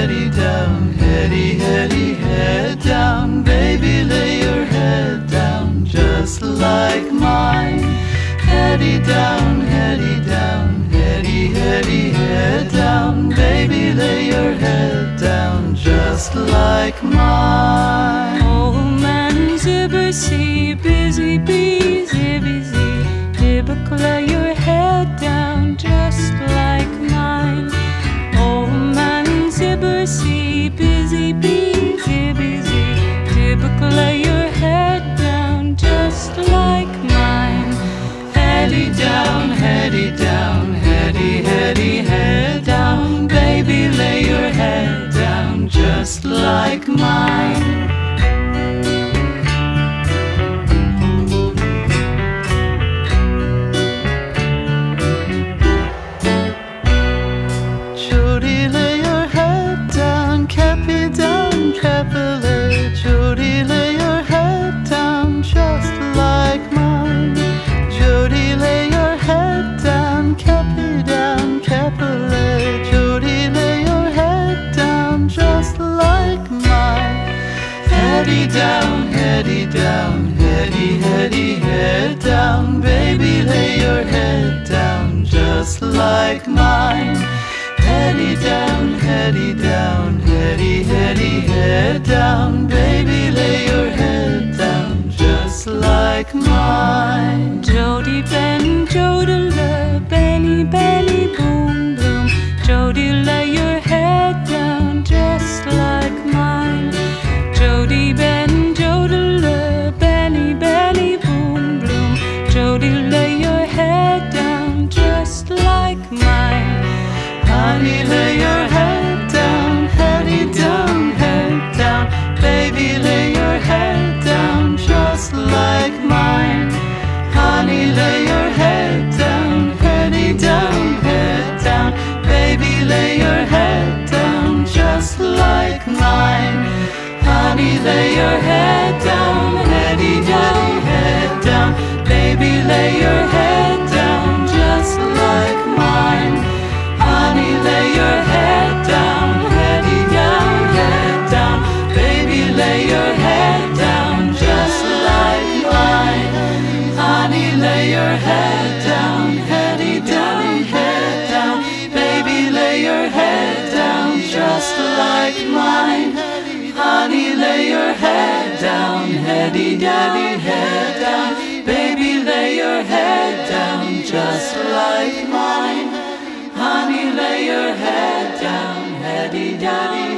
heady down, head down, baby, lay your head down, just like mine. Heady down, head down, baby, lay your head down, just like mine. Old man Zibbersy, busy bee, zibby zee, dibbick, lay your head down, just like mine. Old man Zibbersy, busy bee, zibby zee, dibbick, lay your head down, just like mine. Heady down, head down, baby, lay your head down, just like mine. Jody, lay your head down, Cappy down, Capillary. Jody, lay your head down, just like mine. Jody, lay your head down, Cappy down, Capillary. Jody, lay your head down, just like mine. Heady down, head down, baby, lay your head down, just like mine. Heady down, head down, baby, lay your head down, just like mine. Jody Ben, jodela, belly, belly, boom, boom. Jody, lay your head down, just like mine. Jody Ben, jodela, belly, belly, boom, boom. Jody, lay your head down, just like mine. Honey, lay your head down, heady down, head down, baby, lay your head down, just like mine. Honey, lay your head down, heady down, baby, lay your head down, just like mine. Honey, lay your head down, heady down, baby, lay your head down, just like mine. Honey, lay your head down, heady down, baby, lay your head down, just like mine. Honey, lay your head down, heady down, baby, lay your head down, just like mine. Honey, lay your head down, heady down, baby, lay your head down, just like mine. Honey, lay your head down, heady down.